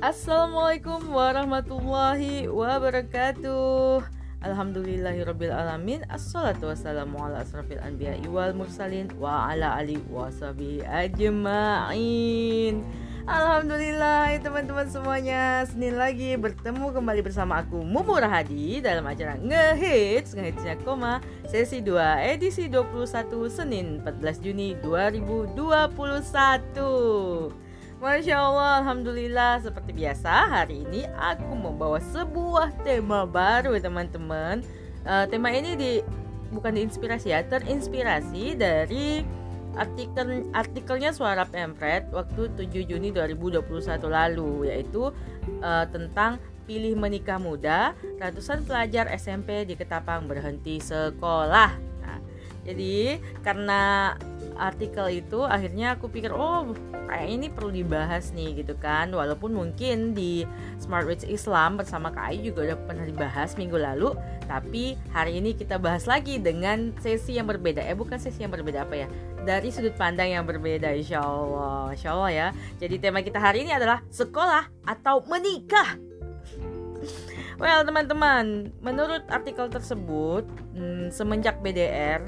Assalamualaikum warahmatullahi wabarakatuh. Alhamdulillahirabbil alamin. Assalatu wassalamu ala asrafil anbiya'i wal mursalin wa ala alihi washabihi ajmain. Alhamdulillah ya teman-teman semuanya, Senin lagi bertemu kembali bersama aku Mumu Rahadi dalam acara Ngehitsnya Koma sesi 2 edisi 21 Senin 14 Juni 2021. Masya Allah, Alhamdulillah. Seperti biasa, hari ini aku membawa sebuah tema baru teman-teman. Tema ini bukan diinspirasi ya, terinspirasi dari artikelnya Suara Pempret waktu 7 Juni 2021 lalu, yaitu tentang pilih menikah muda, ratusan pelajar SMP di Ketapang berhenti sekolah. Nah, jadi karena artikel itu akhirnya aku pikir kayak ini perlu dibahas nih gitu kan, walaupun mungkin di Smart Rich Islam bersama Kak Ayu juga udah pernah dibahas minggu lalu, tapi hari ini kita bahas lagi dengan sesi yang berbeda, bukan sesi yang berbeda dari sudut pandang yang berbeda, insya Allah ya. Jadi tema kita hari ini adalah sekolah atau menikah. Well teman-teman, menurut artikel tersebut semenjak BDR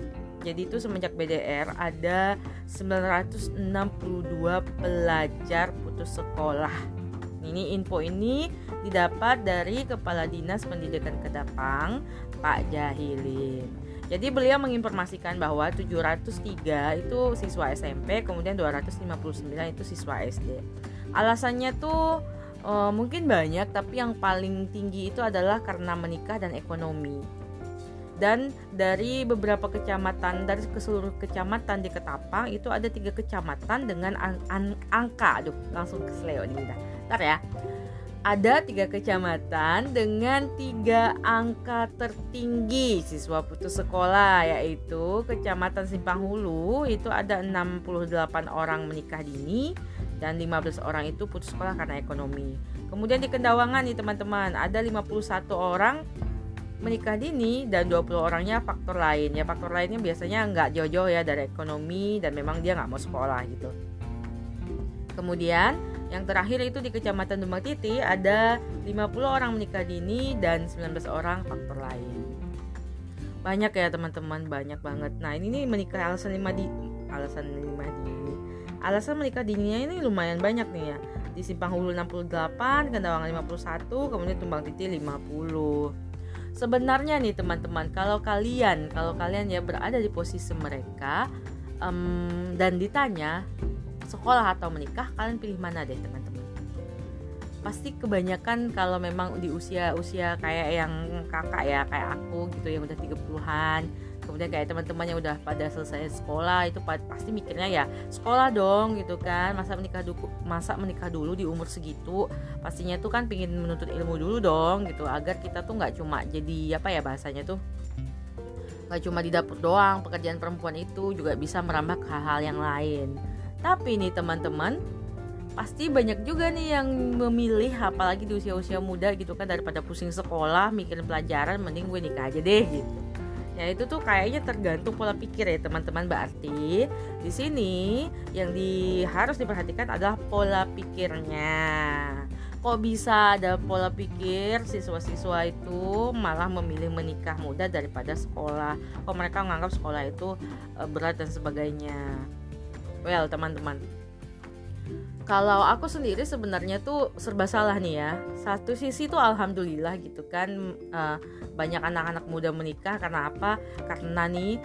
ada 962 pelajar putus sekolah. Ini info ini didapat dari Kepala Dinas Pendidikan Ketapang, Pak Jahilin. Jadi beliau menginformasikan bahwa 703 itu siswa SMP, kemudian 259 itu siswa SD. Alasannya tuh mungkin banyak, tapi yang paling tinggi itu adalah karena menikah dan ekonomi. Dan dari beberapa kecamatan, dari keseluruh kecamatan di Ketapang itu ada 3 kecamatan dengan angka, langsung kesleo nih bentar ya. Ada 3 kecamatan dengan 3 angka tertinggi siswa putus sekolah, yaitu Kecamatan Simpang Hulu itu ada 68 orang menikah dini dan 15 orang itu putus sekolah karena ekonomi. Kemudian di Kendawangan nih teman-teman, ada 51 orang menikah dini dan 20 orangnya faktor lain. Ya faktor lainnya biasanya nggak jauh-jauh ya dari ekonomi dan memang dia nggak mau sekolah gitu. Kemudian yang terakhir itu di Kecamatan Dumang Titi ada 50 orang menikah dini dan 19 orang faktor lain. Banyak ya teman-teman, banyak banget. Nah ini nih menikah alasan menikah dininya ini lumayan banyak nih ya. Di Simpang Hulu 68, Kendawangan 51, kemudian Tumbang Titi 50. Sebenarnya nih teman-teman, kalau kalian ya berada di posisi mereka dan ditanya sekolah atau menikah, kalian pilih mana deh teman-teman? Pasti kebanyakan kalau memang di usia kayak yang kakak ya, kayak aku gitu yang udah 30-an, kemudian kayak teman-teman yang udah pada selesai sekolah itu pasti mikirnya ya sekolah dong gitu kan, masa menikah dulu di umur segitu, pastinya tuh kan pingin menuntut ilmu dulu dong gitu, agar kita tuh nggak cuma jadi bahasanya tuh nggak cuma di dapur doang, pekerjaan perempuan itu juga bisa merambah ke hal-hal yang lain. Tapi nih teman-teman, pasti banyak juga nih yang memilih, apalagi di usia-usia muda gitu kan, daripada pusing sekolah mikirin pelajaran, mending gue nikah aja deh gitu. Ya itu tuh kayaknya tergantung pola pikir ya teman-teman. Berarti di sini yang harus diperhatikan adalah pola pikirnya. Kok bisa ada pola pikir siswa-siswa itu malah memilih menikah muda daripada sekolah? Kok mereka menganggap sekolah itu berat dan sebagainya? Well teman-teman, kalau aku sendiri sebenarnya tuh serba salah nih ya. Satu sisi tuh alhamdulillah gitu kan, banyak anak-anak muda menikah. Karena apa? Karena nih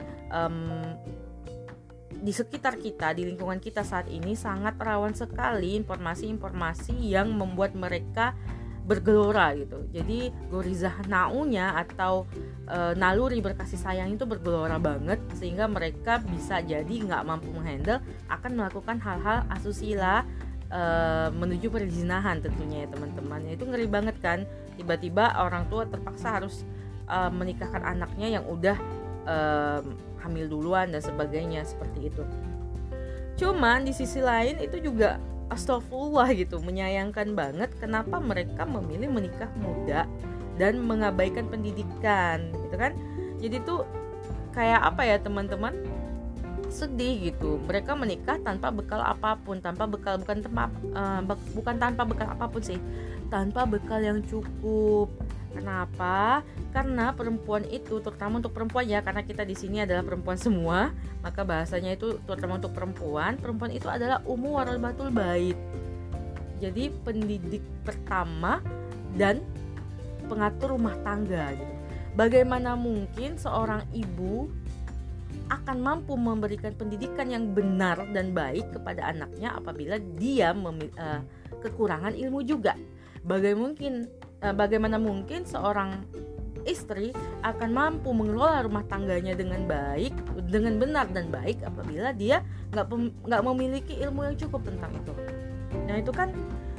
di sekitar kita, di lingkungan kita saat ini sangat rawan sekali informasi-informasi yang membuat mereka bergelora gitu. Jadi gorizah naunya atau naluri berkasih sayang itu bergelora banget, sehingga mereka bisa jadi nggak mampu menghandle, akan melakukan hal-hal asusila menuju perzinahan tentunya ya teman-teman. Itu ngeri banget kan, tiba-tiba orang tua terpaksa harus menikahkan anaknya yang udah hamil duluan dan sebagainya seperti itu. Cuman di sisi lain itu juga astagfirullah gitu, menyayangkan banget kenapa mereka memilih menikah muda dan mengabaikan pendidikan gitu kan. Jadi tuh kayak apa ya teman-teman, sedih gitu. Mereka menikah tanpa bekal apapun, tanpa bekal bukan tanpa bekal apapun sih, tanpa bekal yang cukup. Kenapa? Karena perempuan itu, terutama untuk perempuan ya, karena kita di sini adalah perempuan semua, maka bahasanya itu terutama untuk perempuan itu adalah ummu warabatul bait. Jadi pendidik pertama dan pengatur rumah tangga gitu. Bagaimana mungkin seorang ibu akan mampu memberikan pendidikan yang benar dan baik kepada anaknya apabila dia kekurangan ilmu juga? Bagaimana mungkin seorang istri akan mampu mengelola rumah tangganya dengan baik, dengan benar dan baik apabila dia nggak memiliki ilmu yang cukup tentang itu? Nah itu kan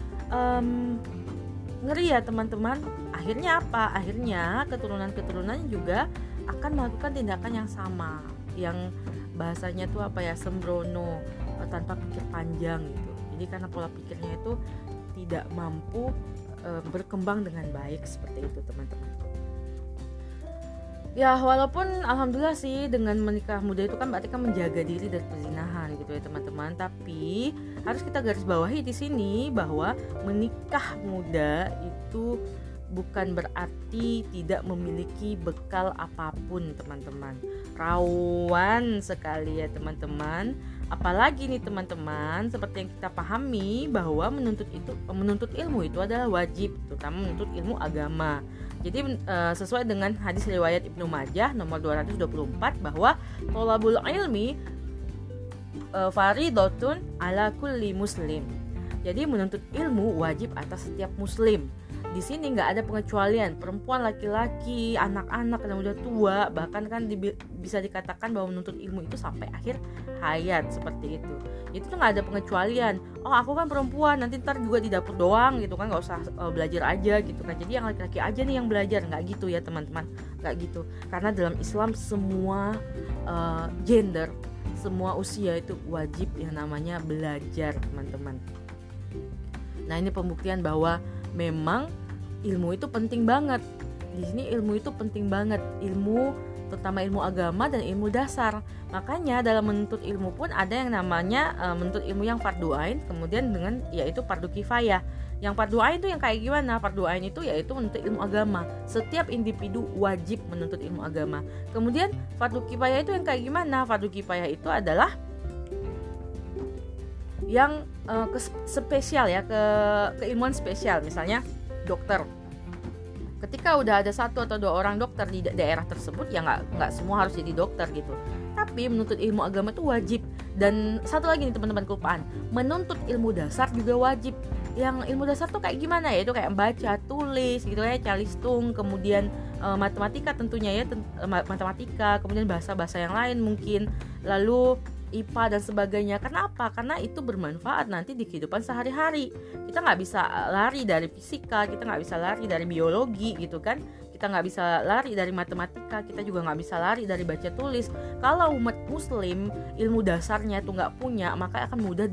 ngeri ya teman-teman. Akhirnya apa? Akhirnya keturunan-keturunannya juga akan melakukan tindakan yang sama, yang bahasanya tuh apa ya, sembrono, tanpa pikir panjang gitu. Jadi karena pola pikirnya itu tidak mampu berkembang dengan baik seperti itu teman-teman. Ya walaupun alhamdulillah sih dengan menikah muda itu kan berarti kan menjaga diri dari perzinahan gitu ya teman-teman. Tapi harus kita garis bawahi di sini bahwa menikah muda itu bukan berarti tidak memiliki bekal apapun teman-teman. Rawan sekali ya teman-teman. Apalagi nih teman-teman, seperti yang kita pahami bahwa menuntut ilmu itu adalah wajib, terutama menuntut ilmu agama. Jadi sesuai dengan hadis riwayat Ibnu Majah nomor 224 bahwa thalabul ilmi faridatun ala kulli muslim. Jadi menuntut ilmu wajib atas setiap muslim. Di sini nggak ada pengecualian, perempuan, laki-laki, anak-anak yang udah tua, bahkan kan bisa dikatakan bahwa menuntut ilmu itu sampai akhir hayat seperti itu. Itu tuh nggak ada pengecualian. Oh aku kan perempuan, nanti ntar juga di dapur doang gitu kan, nggak usah belajar aja gitu kan. Jadi yang laki-laki aja nih yang belajar, nggak gitu ya teman-teman, nggak gitu. Karena dalam Islam semua gender, semua usia itu wajib yang namanya belajar teman-teman. Nah ini pembuktian bahwa memang ilmu itu penting banget. Di sini ilmu itu penting banget, ilmu terutama ilmu agama dan ilmu dasar. Makanya dalam menuntut ilmu pun ada yang namanya menuntut ilmu yang fardu ain, kemudian dengan yaitu fardu kifayah. Yang fardu ain itu yang kayak gimana? Fardu ain itu yaitu menuntut ilmu agama. Setiap individu wajib menuntut ilmu agama. Kemudian fardu kifayah itu yang kayak gimana? Fardu kifayah itu adalah yang spesial ya, keilmuan spesial, misalnya dokter. Ketika udah ada 1 atau 2 orang dokter di daerah tersebut, ya nggak semua harus jadi dokter gitu. Tapi menuntut ilmu agama itu wajib. Dan satu lagi nih teman-teman kelupaan, menuntut ilmu dasar juga wajib. Yang ilmu dasar tuh kayak gimana ya? Itu kayak baca, tulis gitu ya, calistung, kemudian matematika tentunya ya, matematika, kemudian bahasa-bahasa yang lain mungkin, lalu IPA dan sebagainya. Karena apa? Karena itu bermanfaat nanti di kehidupan sehari-hari. Kita nggak bisa lari dari fisika, kita nggak bisa lari dari biologi gitu kan, kita nggak bisa lari dari matematika, kita juga nggak bisa lari dari baca tulis. Kalau umat muslim ilmu dasarnya itu nggak punya, maka akan mudah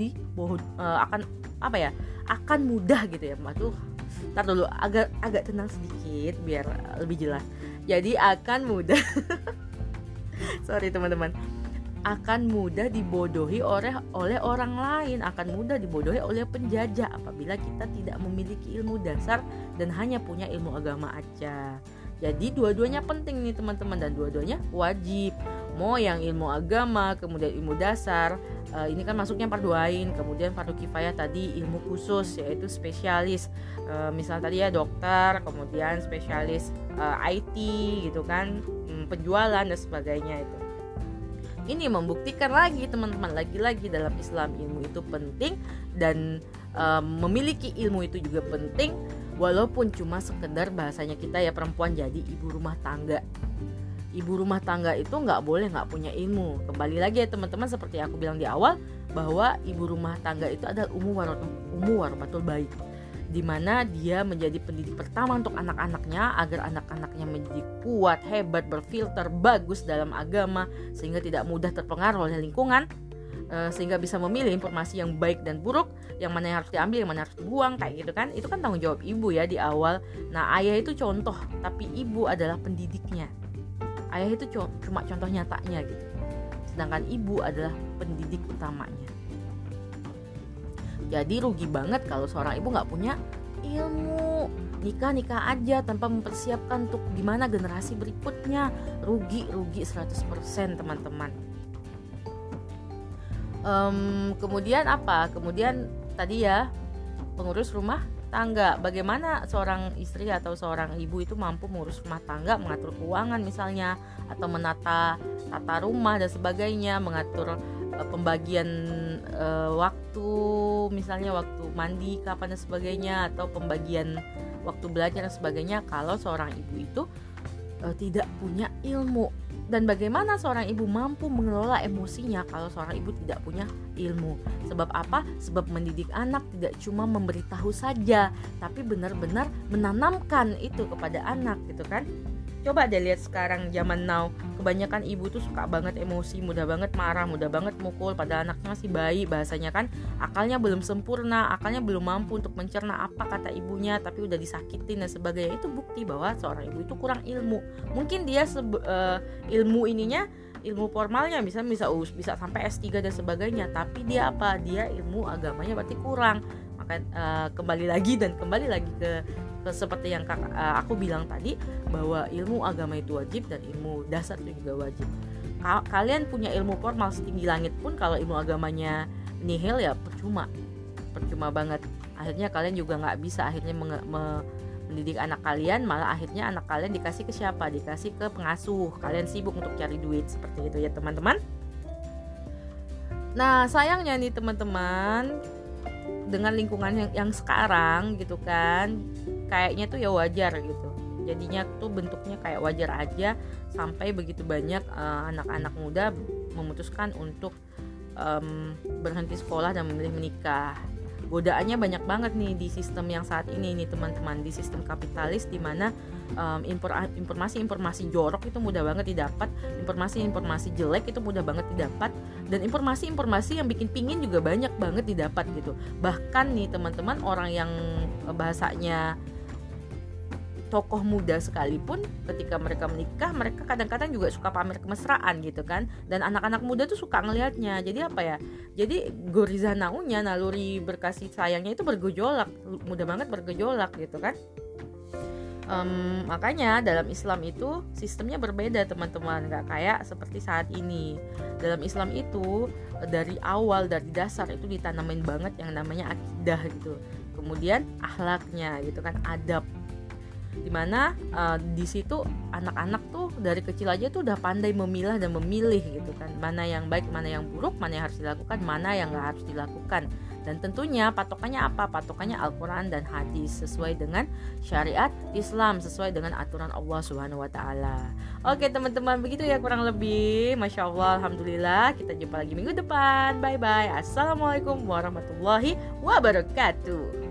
akan mudah gitu ya. Tuh, ntar dulu agak tenang sedikit biar lebih jelas. Jadi akan mudah sorry teman-teman, akan mudah dibodohi oleh orang lain, akan mudah dibodohi oleh penjajah apabila kita tidak memiliki ilmu dasar dan hanya punya ilmu agama aja. Jadi dua-duanya penting nih teman-teman, dan dua-duanya wajib. Mau yang ilmu agama, kemudian ilmu dasar, ini kan masuknya fardu ain, kemudian fardu kifayah tadi ilmu khusus yaitu spesialis. Misal tadi ya dokter, kemudian spesialis IT gitu kan, penjualan dan sebagainya itu. Ini membuktikan lagi teman-teman, lagi-lagi dalam Islam ilmu itu penting, dan memiliki ilmu itu juga penting, walaupun cuma sekedar bahasanya kita ya perempuan jadi ibu rumah tangga. Ibu rumah tangga itu nggak boleh nggak punya ilmu. Kembali lagi ya teman-teman, seperti aku bilang di awal bahwa ibu rumah tangga itu adalah ummu warabatul bait, di mana dia menjadi pendidik pertama untuk anak-anaknya agar anak-anaknya menjadi kuat, hebat, berfilter, bagus dalam agama, sehingga tidak mudah terpengaruh oleh lingkungan, sehingga bisa memilih informasi yang baik dan buruk, yang mana yang harus diambil, yang mana harus dibuang, kayak gitu kan. Itu kan tanggung jawab ibu ya di awal. Nah ayah itu contoh, tapi ibu adalah pendidiknya. Ayah itu cuma contoh nyatanya gitu. sedangkan ibu adalah pendidik utamanya. Jadi rugi banget kalau seorang ibu nggak punya ilmu. Nikah aja tanpa mempersiapkan untuk gimana generasi berikutnya. Rugi 100% teman-teman. Kemudian apa? Kemudian tadi ya, pengurus rumah tangga. Bagaimana seorang istri atau seorang ibu itu mampu mengurus rumah tangga, mengatur keuangan misalnya, atau menata tata rumah dan sebagainya, mengatur pembagian waktu, misalnya waktu mandi kapan dan sebagainya, atau pembagian waktu belajar dan sebagainya kalau seorang ibu itu tidak punya ilmu. Dan bagaimana seorang ibu mampu mengelola emosinya kalau seorang ibu tidak punya ilmu? Sebab apa? Sebab mendidik anak tidak cuma memberitahu saja, tapi benar-benar menanamkan itu kepada anak gitu kan. Coba deh lihat sekarang zaman now, kebanyakan ibu tuh suka banget emosi, mudah banget marah, mudah banget mukul, padahal anaknya masih bayi, bahasanya kan akalnya belum sempurna, akalnya belum mampu untuk mencerna apa kata ibunya, tapi udah disakitin dan sebagainya. Itu bukti bahwa seorang ibu itu kurang ilmu. Mungkin dia ilmu ininya, ilmu formalnya bisa sampai S3 dan sebagainya, tapi dia apa? Dia ilmu agamanya berarti kurang. Maka kembali lagi ke seperti yang aku bilang tadi, bahwa ilmu agama itu wajib dan ilmu dasar itu juga wajib. Kalian punya ilmu formal setinggi langit pun kalau ilmu agamanya nihil ya percuma banget. Akhirnya kalian juga nggak bisa akhirnya mendidik anak kalian, malah akhirnya anak kalian dikasih ke siapa? Dikasih ke pengasuh. Kalian sibuk untuk cari duit, seperti itu ya teman-teman. Nah sayangnya nih teman-teman, dengan lingkungan yang sekarang gitu kan, kayaknya tuh ya wajar gitu. Jadinya tuh bentuknya kayak wajar aja, sampai begitu banyak anak-anak muda memutuskan untuk berhenti sekolah dan memilih menikah. Godaannya banyak banget nih di sistem yang saat ini nih teman-teman, di sistem kapitalis, di mana informasi jorok itu mudah banget didapat, informasi jelek itu mudah banget didapat, dan informasi yang bikin pingin juga banyak banget didapat gitu. Bahkan nih teman-teman, orang yang bahasanya tokoh muda sekalipun, ketika mereka menikah, mereka kadang-kadang juga suka pamer kemesraan gitu kan, dan anak-anak muda tuh suka ngelihatnya. Jadi apa ya, jadi goriza naunya, naluri berkasih sayangnya itu bergejolak, mudah banget bergejolak gitu kan. Makanya dalam Islam itu sistemnya berbeda teman-teman, gak kayak seperti saat ini. Dalam Islam itu dari awal, dari dasar itu ditanamin banget yang namanya akidah gitu, kemudian akhlaknya gitu kan, adab, dimana di situ anak-anak tuh dari kecil aja tuh udah pandai memilah dan memilih gitu kan, mana yang baik, mana yang buruk, mana yang harus dilakukan, mana yang nggak harus dilakukan. Dan tentunya patokannya apa? Patokannya Al-Quran dan hadis, sesuai dengan syariat Islam, sesuai dengan aturan Allah Subhanahu wa Ta'ala. Oke teman-teman, begitu ya kurang lebih. Masya Allah, alhamdulillah. Kita jumpa lagi minggu depan. Bye bye. Assalamualaikum warahmatullahi wabarakatuh.